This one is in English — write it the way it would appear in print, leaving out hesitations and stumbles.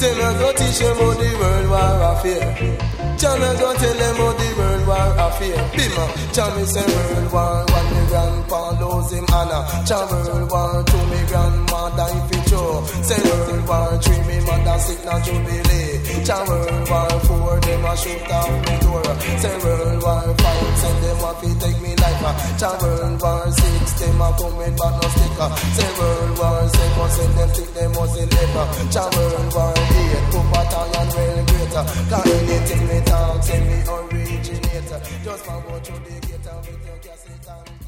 Tell me go teach them how the world war affair. Tell me go tell them how the world war affair. Bima, tell me say world war one me grandpa lose him Anna. Tell world war two me grandmother if it true. Say world war three me mother sick na jubilee. Tell world war four them a shoot off me door. Say world war five send them off to take me life. Tell world war six them a come with but no sticker. Say world war seven send them take them was in labor. Tell world war eight put battalion well greater. Cause anything me talk say me originator. Just for go through the gate and with your cassette and